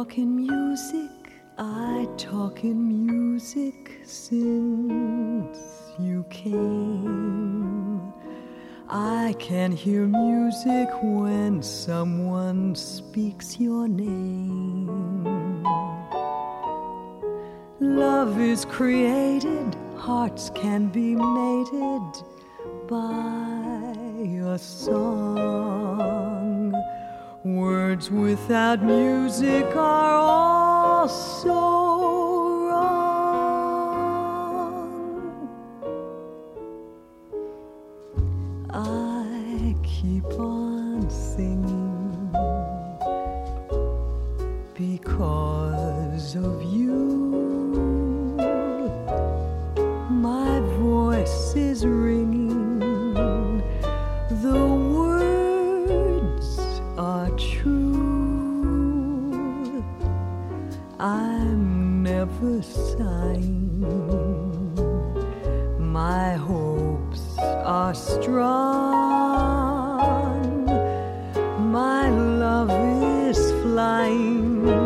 walk in music, I talk in music since you came. I can hear music when someone speaks your name. Love is created, hearts can be mated by a song. Words without music are all so wrong. I keep on singing because of you. My voice is ringing, the words are true. I'm never sighing, my hopes are strong. My love is flying